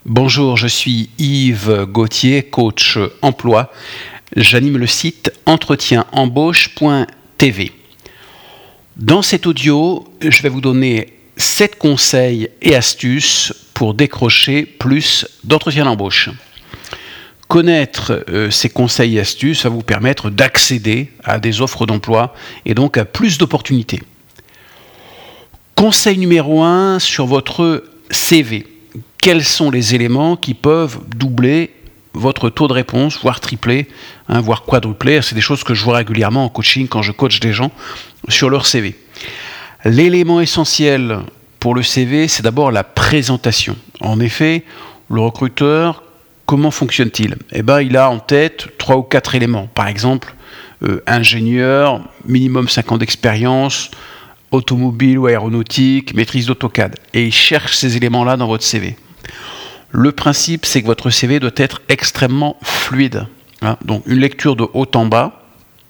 Bonjour, je suis Yves Gauthier, coach emploi. J'anime le site entretienembauche.tv. Dans cet audio, je vais vous donner 7 conseils et astuces pour décrocher plus d'entretiens d'embauche. Connaître ces conseils et astuces va vous permettre d'accéder à des offres d'emploi et donc à plus d'opportunités. Conseil numéro 1 sur votre CV. Quels sont les éléments qui peuvent doubler votre taux de réponse, voire tripler, voire quadrupler? C'est des choses que je vois régulièrement en coaching quand je coach des gens sur leur CV. L'élément essentiel pour le CV, c'est d'abord la présentation. En effet, le recruteur, comment fonctionne-t-il? Il a en tête 3 ou 4 éléments. Par exemple, ingénieur, minimum 5 ans d'expérience, automobile ou aéronautique, maîtrise d'AutoCAD. Et il cherche ces éléments-là dans votre CV. Le principe, c'est que votre CV doit être extrêmement fluide. Donc une lecture de haut en bas,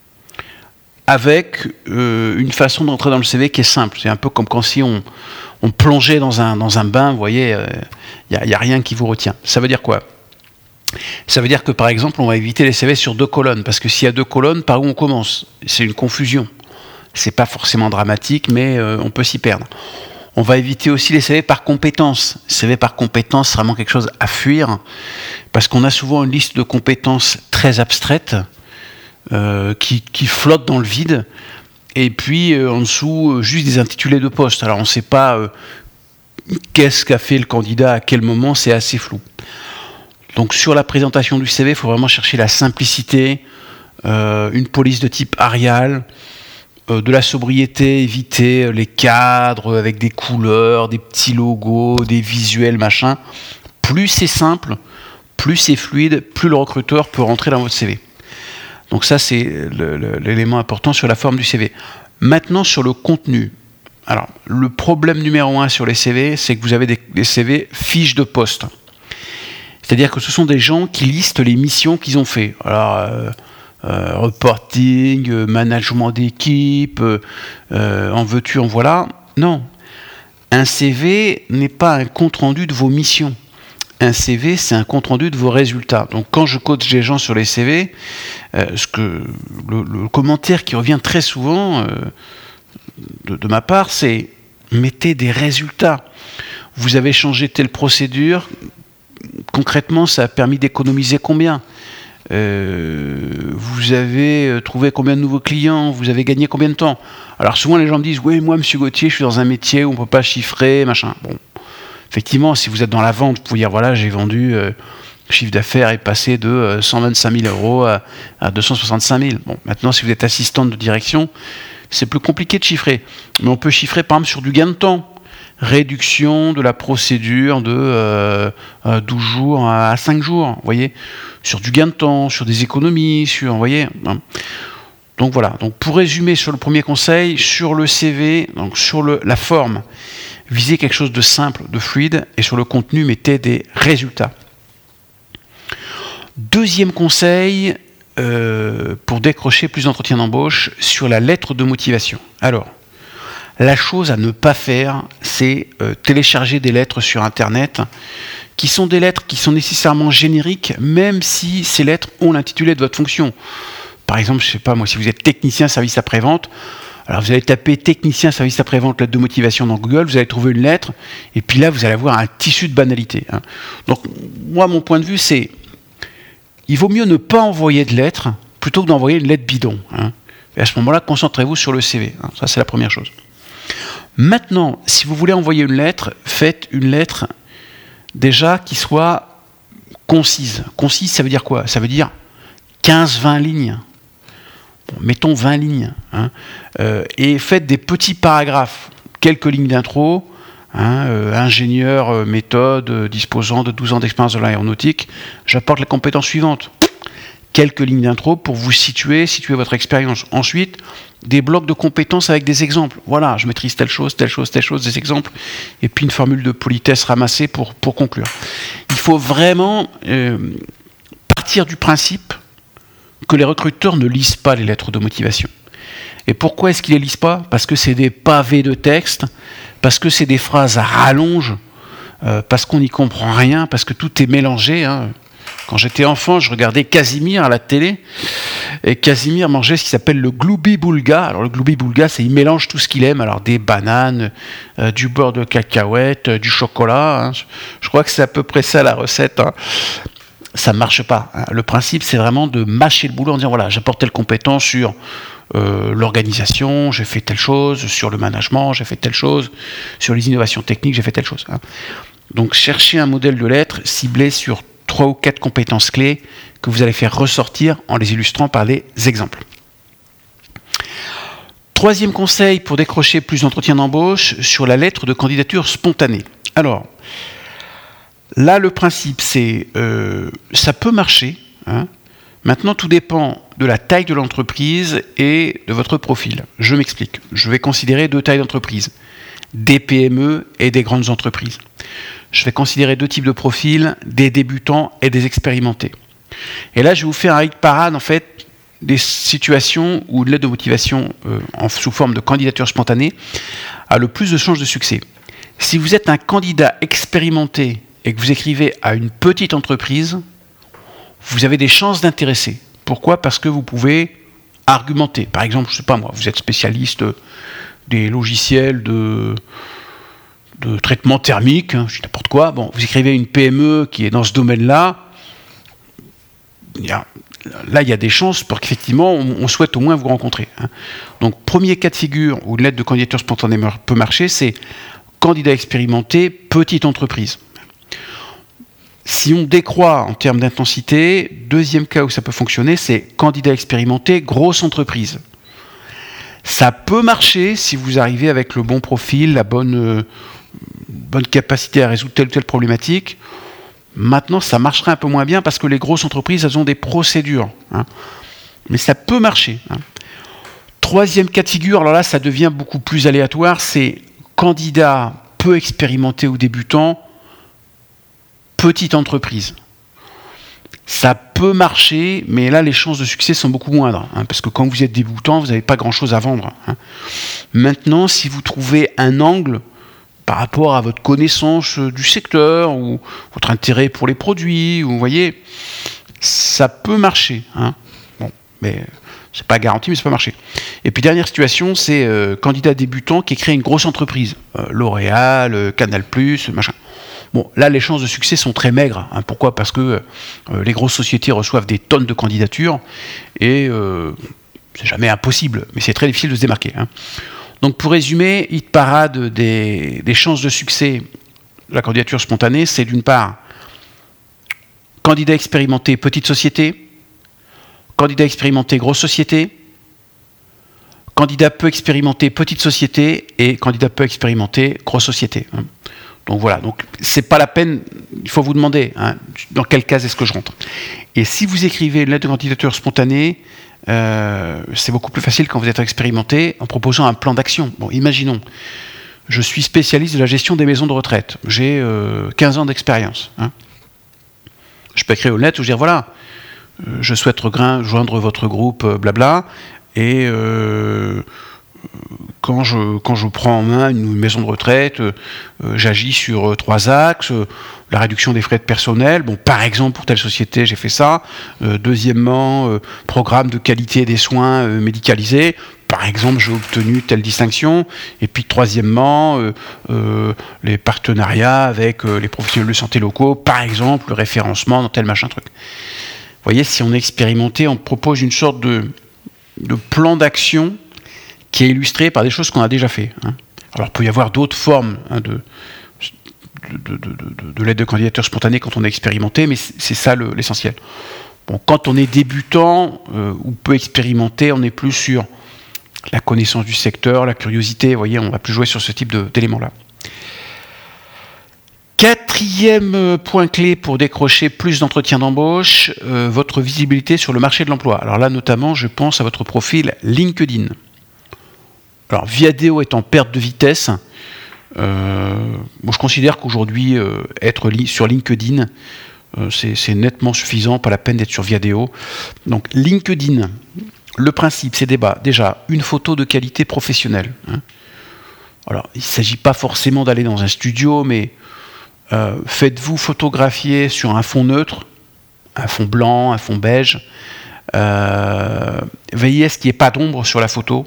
avec une façon d'entrer dans le CV qui est simple. C'est un peu comme quand si on plongeait dans un bain, vous voyez, il n'y a rien qui vous retient. Ça veut dire quoi? Ça veut dire que par exemple, on va éviter les CV sur 2 colonnes, parce que s'il y a 2 colonnes, par où on commence? C'est une confusion. C'est pas forcément dramatique, mais on peut s'y perdre. On va éviter aussi les CV par compétences. CV par compétences, c'est vraiment quelque chose à fuir, parce qu'on a souvent une liste de compétences très abstraites qui flottent dans le vide, et puis en dessous, juste des intitulés de poste. Alors on ne sait pas qu'est-ce qu'a fait le candidat à quel moment, c'est assez flou. Donc sur la présentation du CV, il faut vraiment chercher la simplicité, une police de type Arial, de la sobriété, éviter les cadres avec des couleurs, des petits logos, des visuels, machin. Plus c'est simple, plus c'est fluide, plus le recruteur peut rentrer dans votre CV. Donc ça, c'est l'élément important sur la forme du CV. Maintenant, sur le contenu. Alors, le problème numéro 1 sur les CV, c'est que vous avez des CV fiches de poste. C'est-à-dire que ce sont des gens qui listent les missions qu'ils ont fait. Alors, reporting, management d'équipe, en veux-tu, en voilà. Non. Un CV n'est pas un compte-rendu de vos missions. Un CV, c'est un compte-rendu de vos résultats. Donc quand je coach des gens sur les CV, le commentaire qui revient très souvent de ma part, c'est mettez des résultats. Vous avez changé telle procédure, concrètement, ça a permis d'économiser combien? Vous avez trouvé combien de nouveaux clients? Vous avez gagné combien de temps? Alors souvent les gens me disent oui, moi monsieur Gauthier, je suis dans un métier où on ne peut pas chiffrer, machin. Bon, effectivement, si vous êtes dans la vente, vous pouvez dire voilà, j'ai vendu, le chiffre d'affaires est passé de 125 000 euros à 265 000. Bon, maintenant si vous êtes assistante de direction, c'est plus compliqué de chiffrer, mais on peut chiffrer par exemple sur du gain de temps. Réduction de la procédure de 12 jours à 5 jours, vous voyez, sur du gain de temps, sur des économies, vous voyez. Donc voilà, donc pour résumer sur le premier conseil, sur le CV, donc sur la forme, visez quelque chose de simple, de fluide, et sur le contenu, mettez des résultats. Deuxième conseil, pour décrocher plus d'entretiens d'embauche, sur la lettre de motivation. Alors, la chose à ne pas faire, c'est télécharger des lettres sur Internet, qui sont des lettres qui sont nécessairement génériques, même si ces lettres ont l'intitulé de votre fonction. Par exemple, je ne sais pas moi, si vous êtes technicien service après-vente, alors vous allez taper technicien service après-vente lettre de motivation dans Google, vous allez trouver une lettre, et puis là vous allez avoir un tissu de banalité. Donc moi, mon point de vue, c'est il vaut mieux ne pas envoyer de lettres plutôt que d'envoyer une lettre bidon. Et à ce moment-là, concentrez-vous sur le CV. Ça, c'est la première chose. Maintenant, si vous voulez envoyer une lettre, faites une lettre déjà qui soit concise. Concise, ça veut dire quoi? Ça veut dire 15-20 lignes. Bon, mettons 20 lignes. Et faites des petits paragraphes. Quelques lignes d'intro. Ingénieur, méthode, disposant de 12 ans d'expérience dans l'aéronautique. J'apporte les compétences suivantes. Quelques lignes d'intro pour vous situer votre expérience. Ensuite, des blocs de compétences avec des exemples. Voilà, je maîtrise telle chose, des exemples. Et puis une formule de politesse ramassée pour conclure. Il faut vraiment partir du principe que les recruteurs ne lisent pas les lettres de motivation. Et pourquoi est-ce qu'ils ne les lisent pas? Parce que c'est des pavés de texte, parce que c'est des phrases à rallonge, parce qu'on n'y comprend rien, parce que tout est mélangé. Hein. Quand j'étais enfant, je regardais Casimir à la télé, et Casimir mangeait ce qui s'appelle le gloubi-boulga. Alors le gloubi-boulga, c'est il mélange tout ce qu'il aime, alors des bananes, du beurre de cacahuète, du chocolat. Hein. Je crois que c'est à peu près ça la recette. Hein. Ça ne marche pas. Hein. Le principe, c'est vraiment de mâcher le boulot en disant, voilà, j'apporte telle compétence sur l'organisation, j'ai fait telle chose, sur le management, j'ai fait telle chose, sur les innovations techniques, j'ai fait telle chose. Hein. Donc cherchez un modèle de lettres ciblé sur 3 ou 4 compétences clés que vous allez faire ressortir en les illustrant par les exemples. Troisième conseil pour décrocher plus d'entretiens d'embauche sur la lettre de candidature spontanée. Alors, là, le principe, c'est ça peut marcher. Hein. Maintenant, tout dépend de la taille de l'entreprise et de votre profil. Je m'explique. Je vais considérer 2 tailles d'entreprise, des PME et des grandes entreprises. Je vais considérer 2 types de profils, des débutants et des expérimentés. Et là, je vais vous faire un hit parade, en fait, des situations où l'aide de motivation sous forme de candidature spontanée a le plus de chances de succès. Si vous êtes un candidat expérimenté et que vous écrivez à une petite entreprise, vous avez des chances d'intéresser. Pourquoi ? Parce que vous pouvez argumenter. Par exemple, je ne sais pas moi, vous êtes spécialiste des logiciels de traitement thermique, hein, je dis n'importe quoi. Bon, vous écrivez une PME qui est dans ce domaine-là. Il y a des chances pour qu'effectivement, on souhaite au moins vous rencontrer. Hein. Donc, premier cas de figure où une lettre de candidature spontanée peut marcher, c'est candidat expérimenté, petite entreprise. Si on décroît en termes d'intensité, deuxième cas où ça peut fonctionner, c'est candidat expérimenté, grosse entreprise. Ça peut marcher si vous arrivez avec le bon profil, la bonne capacité à résoudre telle ou telle problématique. Maintenant, ça marcherait un peu moins bien parce que les grosses entreprises, elles ont des procédures. Hein. Mais ça peut marcher. Hein. Troisième cas de figure, alors là, ça devient beaucoup plus aléatoire, c'est candidat peu expérimenté ou débutant, petite entreprise. Ça peut marcher, mais là, les chances de succès sont beaucoup moindres. Hein, parce que quand vous êtes débutant, vous n'avez pas grand-chose à vendre. Hein. Maintenant, si vous trouvez un angle par rapport à votre connaissance du secteur ou votre intérêt pour les produits, vous voyez, ça peut marcher. Hein. Bon, mais c'est pas garanti, mais ça peut marcher. Et puis dernière situation, c'est candidat débutant qui crée une grosse entreprise, L'Oréal, Canal+, machin. Bon, là, les chances de succès sont très maigres. Hein. Pourquoi ? Parce que les grosses sociétés reçoivent des tonnes de candidatures et c'est jamais impossible, mais c'est très difficile de se démarquer. Hein. Donc, pour résumer, hit parade des chances de succès de la candidature spontanée, c'est d'une part candidat expérimenté, petite société, candidat expérimenté, grosse société, candidat peu expérimenté, petite société et candidat peu expérimenté, grosse société. Hein. Donc voilà, donc c'est pas la peine, il faut vous demander hein, dans quelle case est-ce que je rentre. Et si vous écrivez une lettre de candidature spontanée, c'est beaucoup plus facile quand vous êtes expérimenté en proposant un plan d'action. Bon, imaginons, je suis spécialiste de la gestion des maisons de retraite, j'ai 15 ans d'expérience. Hein. Je peux écrire une lettre où je dis voilà, je souhaite joindre votre groupe, blabla, et quand je prends en main une maison de retraite, j'agis sur 3 axes. La réduction des frais de personnel. Bon, par exemple, pour telle société, j'ai fait ça. Deuxièmement, programme de qualité des soins médicalisés. Par exemple, j'ai obtenu telle distinction. Et puis, troisièmement, les partenariats avec les professionnels de santé locaux. Par exemple, le référencement dans tel machin truc. Vous voyez, si on est expérimenté, on propose une sorte de plan d'action qui est illustré par des choses qu'on a déjà fait. Hein. Alors, il peut y avoir d'autres formes hein, de l'aide de candidature spontanée quand on est expérimenté, mais c'est ça l'essentiel. Bon, quand on est débutant ou peu expérimenté, on est plus sur la connaissance du secteur, la curiosité, vous voyez, on va plus jouer sur ce type d'éléments-là. Quatrième point clé pour décrocher plus d'entretiens d'embauche, votre visibilité sur le marché de l'emploi. Alors là, notamment, je pense à votre profil LinkedIn. Alors, Viadeo est en perte de vitesse. Moi, je considère qu'aujourd'hui, être sur LinkedIn, c'est nettement suffisant, pas la peine d'être sur Viadeo. Donc, LinkedIn, le principe, c'est déjà une photo de qualité professionnelle. Hein. Alors, il ne s'agit pas forcément d'aller dans un studio, mais Faites-vous photographier sur un fond neutre, un fond blanc, un fond beige. Veillez à ce qu'il n'y ait pas d'ombre sur la photo.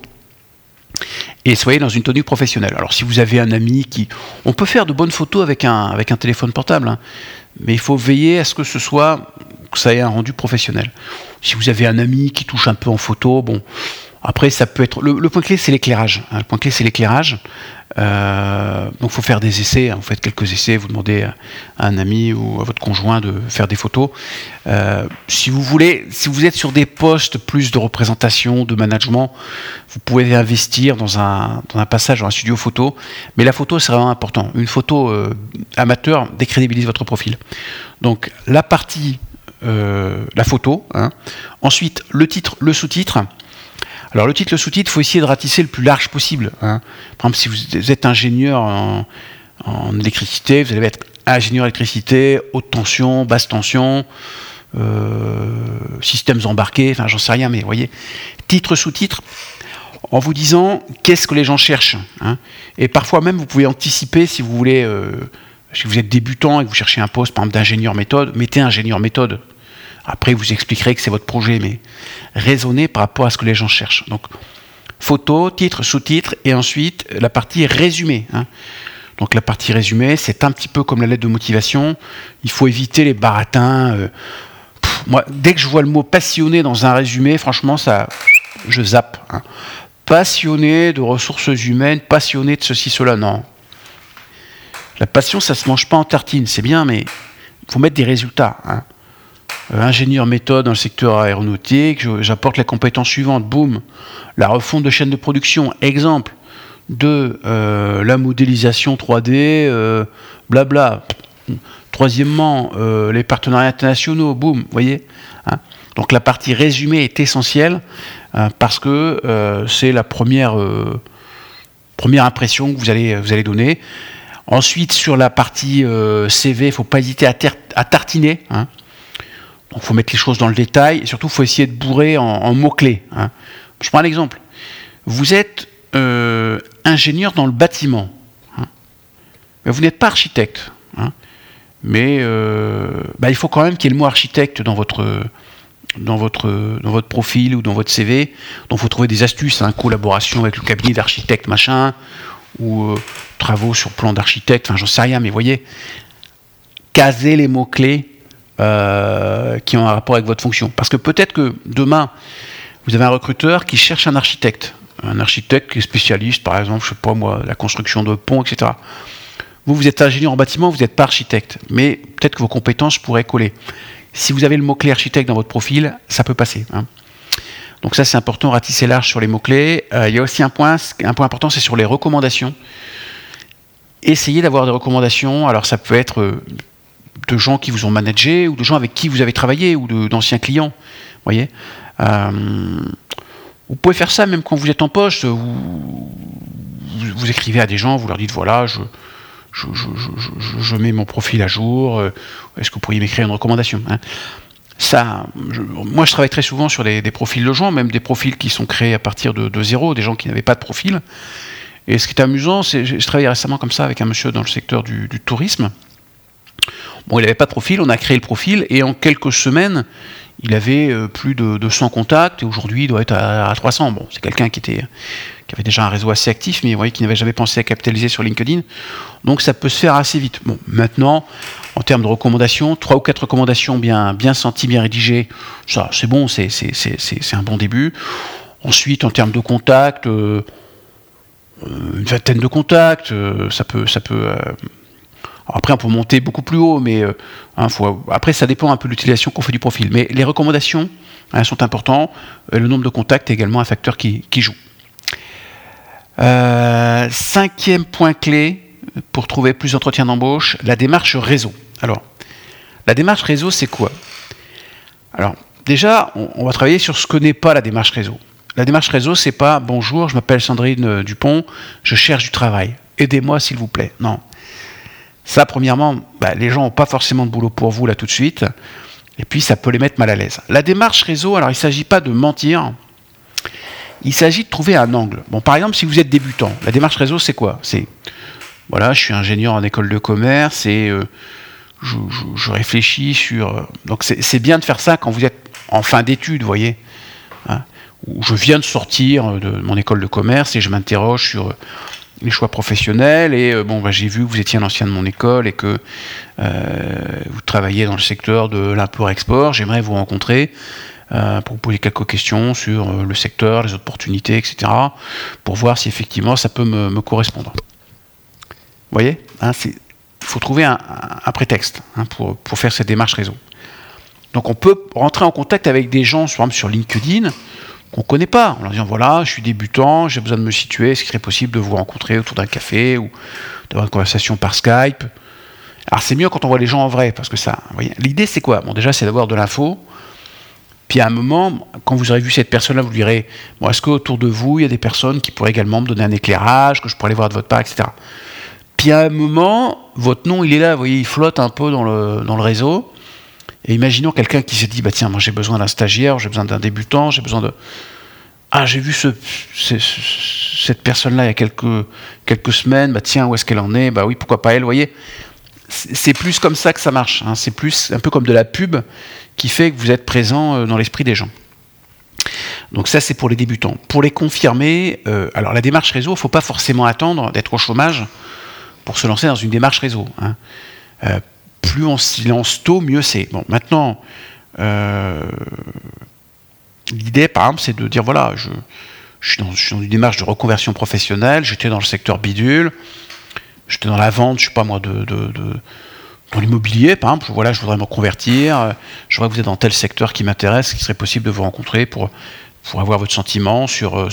Et soyez dans une tenue professionnelle. Alors si vous avez un ami qui... On peut faire de bonnes photos avec un téléphone portable, hein, mais il faut veiller à ce que ça ait un rendu professionnel. Si vous avez un ami qui touche un peu en photo, bon... Après, ça peut être... Le point clé, c'est l'éclairage. Hein. Le point clé, c'est l'éclairage. Donc, il faut faire des essais. Hein. Vous faites quelques essais, vous demandez à un ami ou à votre conjoint de faire des photos. Si vous êtes sur des postes plus de représentation, de management, vous pouvez investir dans un passage dans un studio photo. Mais la photo, c'est vraiment important. Une photo amateur décrédibilise votre profil. Donc, la partie, la photo. Hein. Ensuite, le titre, le sous-titre. Alors le titre, le sous-titre, il faut essayer de ratisser le plus large possible. Hein. Par exemple, si vous êtes ingénieur en électricité, vous allez être ingénieur électricité, haute tension, basse tension, systèmes embarqués, enfin j'en sais rien, mais vous voyez, titre, sous-titre, en vous disant qu'est-ce que les gens cherchent. Hein. Et parfois même, vous pouvez anticiper si vous voulez, si vous êtes débutant et que vous cherchez un poste, par exemple d'ingénieur méthode, mettez ingénieur méthode. Après, vous expliquerez que c'est votre projet, mais raisonnez par rapport à ce que les gens cherchent. Donc, photo, titre, sous-titre, et ensuite la partie résumé. Hein. Donc, la partie résumé, c'est un petit peu comme la lettre de motivation. Il faut éviter les baratins. Moi, dès que je vois le mot passionné dans un résumé, franchement, je zappe. Hein. Passionné de ressources humaines, passionné de ceci, cela, non. La passion, ça se mange pas en tartine, c'est bien, mais il faut mettre des résultats. Hein. Ingénieur méthode dans le secteur aéronautique, j'apporte les compétences suivantes, boum, la refonte de chaîne de production, exemple, la modélisation 3D, blabla. Troisièmement, les partenariats internationaux, boum, vous voyez. Hein. Donc la partie résumé est essentielle parce que c'est la première impression que vous allez donner. Ensuite, sur la partie CV, il ne faut pas hésiter à tartiner. Hein. Donc, il faut mettre les choses dans le détail et surtout, il faut essayer de bourrer en mots-clés. Hein. Je prends un exemple. Vous êtes ingénieur dans le bâtiment. Hein. Mais vous n'êtes pas architecte. Hein. Mais il faut quand même qu'il y ait le mot architecte dans votre profil ou dans votre CV. Donc, il faut trouver des astuces. Hein, collaboration avec le cabinet d'architecte, machin, ou travaux sur plan d'architecte. Enfin, j'en sais rien, mais vous voyez, caser les mots-clés qui ont un rapport avec votre fonction. Parce que peut-être que demain, vous avez un recruteur qui cherche un architecte qui est spécialiste, par exemple, je sais pas moi, la construction de ponts, etc. Vous êtes ingénieur en bâtiment, vous n'êtes pas architecte, mais peut-être que vos compétences pourraient coller. Si vous avez le mot-clé architecte dans votre profil, ça peut passer. Hein. Donc ça, c'est important, ratisser large sur les mots-clés. Il y a aussi un point important, c'est sur les recommandations. Essayez d'avoir des recommandations. Alors ça peut être de gens qui vous ont managé, ou de gens avec qui vous avez travaillé, ou d'anciens clients. Vous voyez, vous pouvez faire ça même quand vous êtes en poste. Vous écrivez à des gens, vous leur dites voilà, je mets mon profil à jour. Est-ce que vous pourriez m'écrire une recommandation, hein. Moi, je travaille très souvent sur des profils de gens, même des profils qui sont créés à partir de zéro, des gens qui n'avaient pas de profil. Et ce qui est amusant, je travaillais récemment comme ça avec un monsieur dans le secteur du tourisme. Bon, il n'avait pas de profil, on a créé le profil, et en quelques semaines, il avait plus de 100 contacts, et aujourd'hui, il doit être à 300. Bon, c'est quelqu'un qui avait déjà un réseau assez actif, mais vous voyez, qui n'avait jamais pensé à capitaliser sur LinkedIn. Donc, ça peut se faire assez vite. Bon, maintenant, en termes de recommandations, 3 ou 4 recommandations bien senties, bien rédigées, ça, c'est bon, c'est un bon début. Ensuite, en termes de contacts, une vingtaine de contacts, ça peut après, on peut monter beaucoup plus haut, mais après, ça dépend un peu de l'utilisation qu'on fait du profil. Mais les recommandations sont importantes. Le nombre de contacts est également un facteur qui joue. 5e point clé pour trouver plus d'entretiens d'embauche, la démarche réseau. Alors, la démarche réseau, c'est quoi? Alors, déjà, on va travailler sur ce que n'est pas la démarche réseau. La démarche réseau, c'est pas « Bonjour, je m'appelle Sandrine Dupont, je cherche du travail. Aidez-moi, s'il vous plaît. » Non. Ça, premièrement, les gens n'ont pas forcément de boulot pour vous là tout de suite, et puis ça peut les mettre mal à l'aise. La démarche réseau, alors il ne s'agit pas de mentir, il s'agit de trouver un angle. Bon, par exemple, si vous êtes débutant, la démarche réseau, c'est quoi? C'est voilà, je suis ingénieur en école de commerce et je réfléchis sur... Donc c'est bien de faire ça quand vous êtes en fin d'études, vous voyez, hein, où je viens de sortir de mon école de commerce et je m'interroge sur les choix professionnels et j'ai vu que vous étiez un ancien de mon école et que vous travaillez dans le secteur de l'import-export. J'aimerais vous rencontrer pour vous poser quelques questions sur le secteur, les opportunités, etc. pour voir si effectivement ça peut me correspondre. Vous voyez, hein, il faut trouver un prétexte pour faire cette démarche réseau. Donc on peut rentrer en contact avec des gens, par exemple sur LinkedIn, qu'on ne connaît pas, en leur disant voilà, je suis débutant, j'ai besoin de me situer, est-ce qu'il serait possible de vous rencontrer autour d'un café ou d'avoir une conversation par Skype. Alors c'est mieux quand on voit les gens en vrai, parce que ça, vous voyez, l'idée c'est quoi? Bon, déjà c'est d'avoir de l'info, puis à un moment, quand vous aurez vu cette personne-là, vous lui direz bon, est-ce qu'autour de vous, il y a des personnes qui pourraient également me donner un éclairage, que je pourrais aller voir de votre part, etc. Puis à un moment, votre nom il est là, vous voyez, il flotte un peu dans le réseau. Et imaginons quelqu'un qui se dit bah tiens, moi j'ai besoin d'un stagiaire, j'ai besoin d'un débutant, j'ai besoin de... Ah, j'ai vu cette personne-là il y a quelques semaines, bah tiens, où est-ce qu'elle en est? Bah oui, pourquoi pas elle, vous voyez. C'est plus comme ça que ça marche, hein. C'est plus un peu comme de la pub qui fait que vous êtes présent dans l'esprit des gens. Donc ça, c'est pour les débutants. Pour les confirmés, alors la démarche réseau, il ne faut pas forcément attendre d'être au chômage pour se lancer dans une démarche réseau, hein. Plus on s'y lance tôt, mieux c'est. Bon, maintenant, l'idée, par exemple, c'est de dire, voilà, je suis dans une démarche de reconversion professionnelle, j'étais dans le secteur bidule, j'étais dans la vente, je sais pas moi, dans l'immobilier, par exemple, voilà, je voudrais me reconvertir, je vois que vous êtes dans tel secteur qui m'intéresse, qu'il serait possible de vous rencontrer pour avoir votre sentiment sur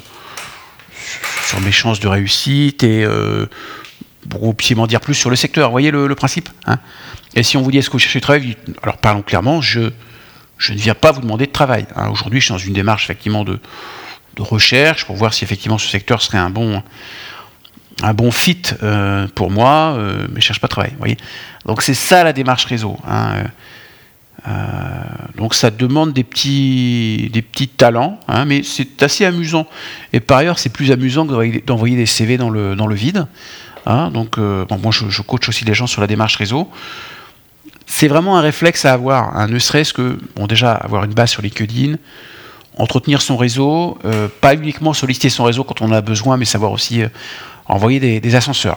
mes chances de réussite et... pour vous puissiez m'en dire plus sur le secteur, vous voyez le principe, hein. Et si on vous dit est-ce que vous cherchez du travail, alors parlons clairement, je ne viens pas vous demander de travail, hein. Aujourd'hui je suis dans une démarche effectivement de recherche pour voir si effectivement ce secteur serait un bon fit pour moi, mais je ne cherche pas de travail, vous voyez. Donc c'est ça la démarche réseau, hein. Donc ça demande des petits talents, hein, mais c'est assez amusant. Et par ailleurs c'est plus amusant que d'envoyer des CV dans le vide. Hein, donc, moi je coach aussi les gens sur la démarche réseau. C'est vraiment un réflexe à avoir, hein, ne serait-ce que, déjà avoir une base sur LinkedIn, entretenir son réseau, pas uniquement solliciter son réseau quand on en a besoin, mais savoir aussi envoyer des ascenseurs.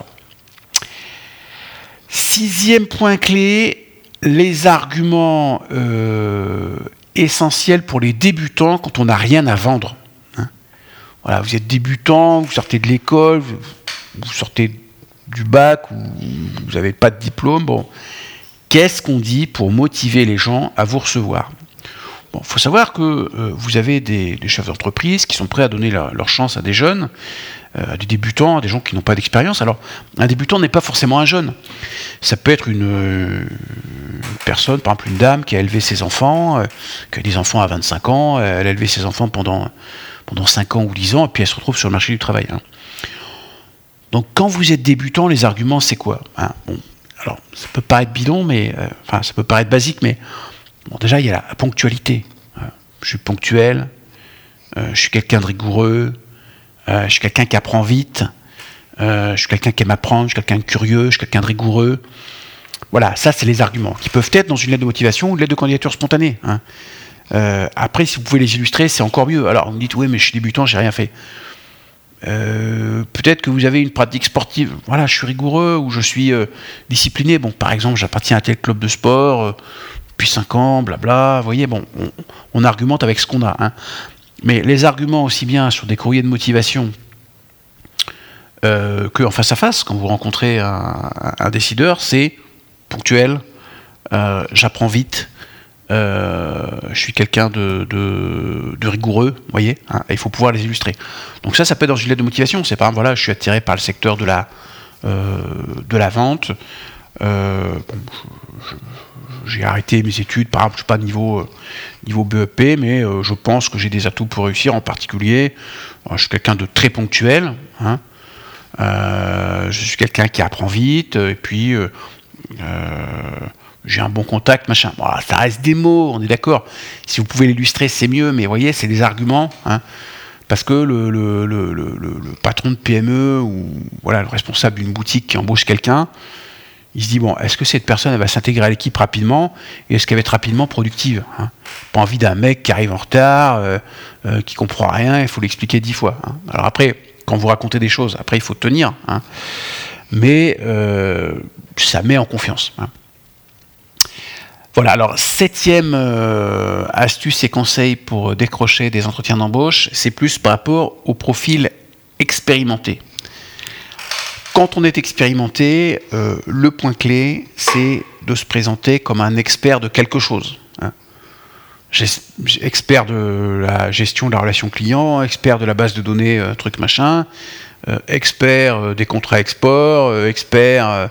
6e point clé, les arguments essentiels pour les débutants quand on n'a rien à vendre. Hein. Voilà, vous êtes débutant, vous sortez de l'école, vous sortez du bac, ou vous n'avez pas de diplôme, bon, qu'est-ce qu'on dit pour motiver les gens à vous recevoir? Bon, faut savoir que vous avez des chefs d'entreprise qui sont prêts à donner leur chance à des jeunes, à des débutants, à des gens qui n'ont pas d'expérience. Alors, un débutant n'est pas forcément un jeune. Ça peut être une personne, par exemple une dame qui a élevé ses enfants, qui a des enfants à 25 ans, elle a élevé ses enfants pendant 5 ans ou 10 ans, et puis elle se retrouve sur le marché du travail, hein. Donc quand vous êtes débutant, les arguments c'est quoi, hein? Bon, alors ça peut paraître bidon, mais ça peut paraître basique, mais bon, déjà il y a la ponctualité. Je suis ponctuel, je suis quelqu'un de rigoureux, je suis quelqu'un qui apprend vite, je suis quelqu'un qui aime apprendre, je suis quelqu'un de curieux, je suis quelqu'un de rigoureux. Voilà, ça c'est les arguments qui peuvent être dans une lettre de motivation ou une lettre de candidature spontanée, hein. Après, si vous pouvez les illustrer, c'est encore mieux. Alors vous me dites oui, mais je suis débutant, j'ai rien fait. Peut-être que vous avez une pratique sportive, voilà, je suis rigoureux ou je suis discipliné. Bon, par exemple, j'appartiens à tel club de sport depuis 5 ans, blabla. Vous voyez, bon, on argumente avec ce qu'on a, hein. Mais les arguments aussi bien sur des courriers de motivation que en face à face, quand vous rencontrez un décideur, c'est ponctuel, j'apprends vite. Je suis quelqu'un de rigoureux, vous voyez, hein, et il faut pouvoir les illustrer. Donc ça peut être dans une lettre de motivation. C'est par exemple, voilà, je suis attiré par le secteur de la vente. J'ai arrêté mes études, par exemple, je suis pas niveau BEP, mais je pense que j'ai des atouts pour réussir. En particulier, je suis quelqu'un de très ponctuel, hein. Je suis quelqu'un qui apprend vite, et puis j'ai un bon contact, machin. Bon, ça reste des mots, on est d'accord. Si vous pouvez l'illustrer, c'est mieux, mais vous voyez, c'est des arguments, hein. parce que le patron de PME ou voilà, le responsable d'une boutique qui embauche quelqu'un, il se dit, bon, est-ce que cette personne elle va s'intégrer à l'équipe rapidement et est-ce qu'elle va être rapidement productive, hein? Pas envie d'un mec qui arrive en retard, qui comprend rien, il faut l'expliquer 10 fois. Hein. Alors après, quand vous racontez des choses, après il faut tenir, hein. Mais ça met en confiance. Hein. Voilà, alors 7e astuce et conseil pour décrocher des entretiens d'embauche, c'est plus par rapport au profil expérimenté. Quand on est expérimenté, le point clé, c'est de se présenter comme un expert de quelque chose. Hein. Expert de la gestion de la relation client, expert de la base de données, truc machin, expert des contrats export, expert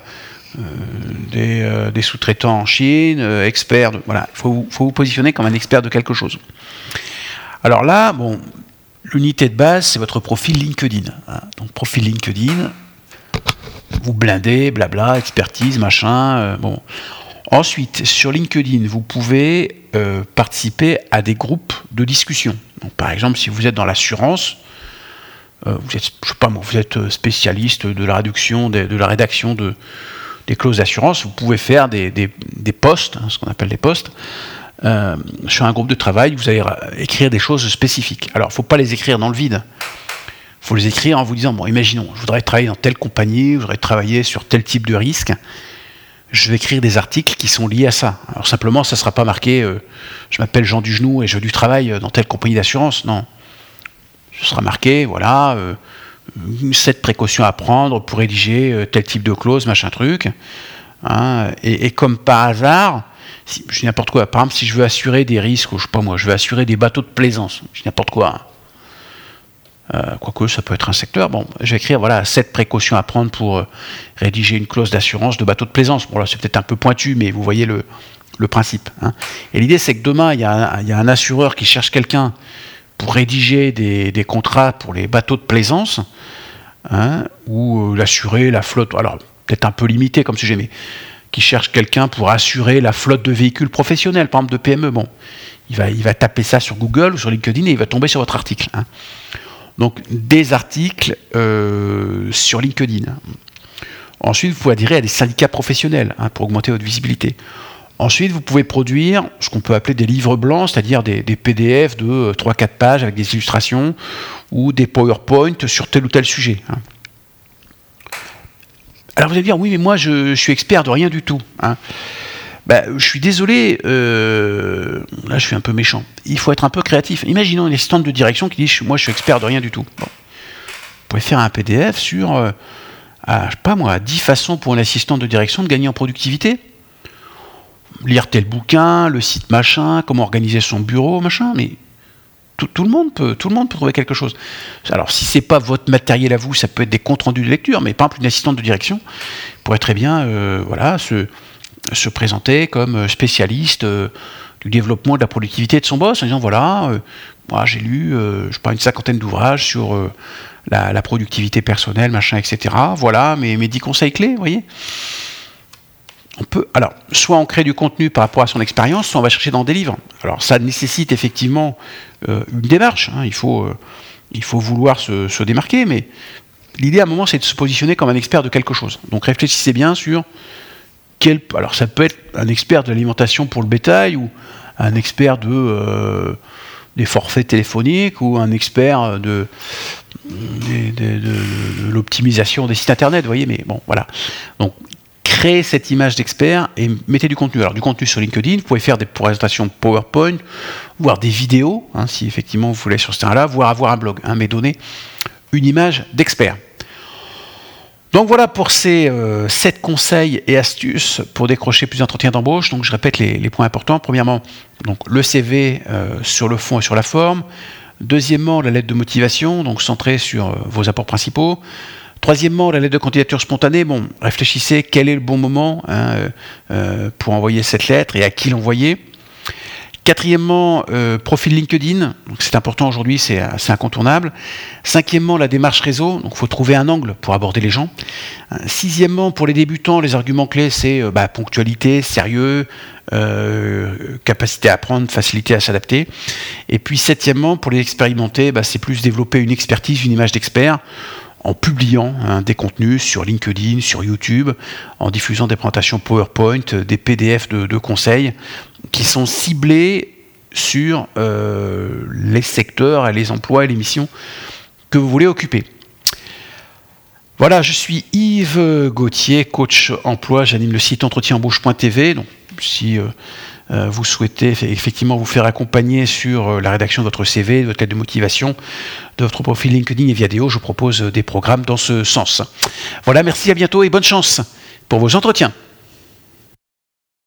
des sous-traitants en Chine, expert de, voilà, il faut vous positionner comme un expert de quelque chose. Alors là, bon, l'unité de base, c'est votre profil LinkedIn. Hein. Donc profil LinkedIn, vous blindez, blabla, expertise, machin, bon. Ensuite, sur LinkedIn, vous pouvez participer à des groupes de discussion. Donc, par exemple, si vous êtes dans l'assurance, vous êtes, je sais pas moi, vous êtes spécialiste de la rédaction des clauses d'assurance, vous pouvez faire des posts, hein, ce qu'on appelle des posts, sur un groupe de travail, vous allez écrire des choses spécifiques. Alors, il ne faut pas les écrire dans le vide. Il faut les écrire en vous disant, bon, imaginons, je voudrais travailler dans telle compagnie, je voudrais travailler sur tel type de risque, je vais écrire des articles qui sont liés à ça. Alors simplement, ça ne sera pas marqué je m'appelle Jean Dugenou et je veux du travail dans telle compagnie d'assurance. Non. Ce sera marqué, voilà, 7 précautions à prendre pour rédiger tel type de clause, machin truc. Hein, et comme par hasard, je dis n'importe quoi, par exemple, si je veux assurer des risques, je sais pas moi, je veux assurer des bateaux de plaisance, je dis n'importe quoi. Hein. Quoique ça peut être un secteur, bon, je vais écrire voilà 7 précautions à prendre pour rédiger une clause d'assurance de bateau de plaisance. Bon là c'est peut-être un peu pointu, mais vous voyez le principe. Hein. Et l'idée c'est que demain il y a un assureur qui cherche quelqu'un pour rédiger des contrats pour les bateaux de plaisance, hein, ou l'assurer la flotte, alors peut-être un peu limité comme sujet, mais qui cherche quelqu'un pour assurer la flotte de véhicules professionnels, par exemple de PME, bon, il va taper ça sur Google ou sur LinkedIn et il va tomber sur votre article. Hein. Donc des articles sur LinkedIn. Ensuite, vous pouvez adhérer à des syndicats professionnels, hein, pour augmenter votre visibilité. Ensuite, vous pouvez produire ce qu'on peut appeler des livres blancs, c'est-à-dire des PDF de 3-4 pages avec des illustrations ou des PowerPoint sur tel ou tel sujet. Hein. Alors vous allez dire, oui, mais moi je suis expert de rien du tout. Hein. Ben, je suis désolé, là je suis un peu méchant. Il faut être un peu créatif. Imaginons une assistante de direction qui dit, moi je suis expert de rien du tout. Bon. Vous pouvez faire un PDF sur, je sais pas moi, 10 façons pour une assistante de direction de gagner en productivité. Lire tel bouquin, le site machin, comment organiser son bureau, machin, mais tout le monde peut trouver quelque chose. Alors si c'est pas votre matériel à vous, ça peut être des comptes rendus de lecture, mais par exemple une assistante de direction pourrait très bien voilà, se présenter comme spécialiste du développement de la productivité de son boss, en disant voilà, moi j'ai lu je sais pas, une 50aine d'ouvrages sur la productivité personnelle, machin, etc. Voilà mes 10 conseils clés, vous voyez. On peut, alors, soit on crée du contenu par rapport à son expérience, soit on va chercher dans des livres. Alors, ça nécessite effectivement une démarche. Hein, il faut vouloir se démarquer, mais l'idée à un moment, c'est de se positionner comme un expert de quelque chose. Donc, réfléchissez bien sur alors, ça peut être un expert de l'alimentation pour le bétail, ou un expert des forfaits téléphoniques, ou un expert de l'optimisation des sites internet. Vous voyez, mais bon, voilà. Donc, créez cette image d'expert et mettez du contenu. Alors du contenu sur LinkedIn, vous pouvez faire des présentations PowerPoint, voire des vidéos, hein, si effectivement vous voulez sur ce terrain-là, voire avoir un blog, hein, mais donner une image d'expert. Donc voilà pour ces 7 conseils et astuces pour décrocher plus d'entretiens d'embauche. Donc je répète les points importants. Premièrement, donc, le CV sur le fond et sur la forme. Deuxièmement, la lettre de motivation, donc centrée sur vos apports principaux. Troisièmement, la lettre de candidature spontanée. Bon, réfléchissez quel est le bon moment, hein, pour envoyer cette lettre et à qui l'envoyer. Quatrièmement, profil LinkedIn, donc c'est important aujourd'hui, c'est incontournable. Cinquièmement, la démarche réseau, donc il faut trouver un angle pour aborder les gens. Sixièmement, pour les débutants, les arguments clés, c'est ponctualité, sérieux, capacité à apprendre, facilité à s'adapter. Et puis septièmement, pour les expérimentés, c'est plus développer une expertise, une image d'expert, en publiant des contenus sur LinkedIn, sur YouTube, en diffusant des présentations PowerPoint, des PDF de conseils qui sont ciblés sur les secteurs, et les emplois et les missions que vous voulez occuper. Voilà, je suis Yves Gauthier, coach emploi, j'anime le site entretienembauche.tv. Donc, si vous souhaitez effectivement vous faire accompagner sur la rédaction de votre CV, de votre lettre de motivation, de votre profil LinkedIn et Viadeo, je propose des programmes dans ce sens. Voilà, merci, à bientôt et bonne chance pour vos entretiens.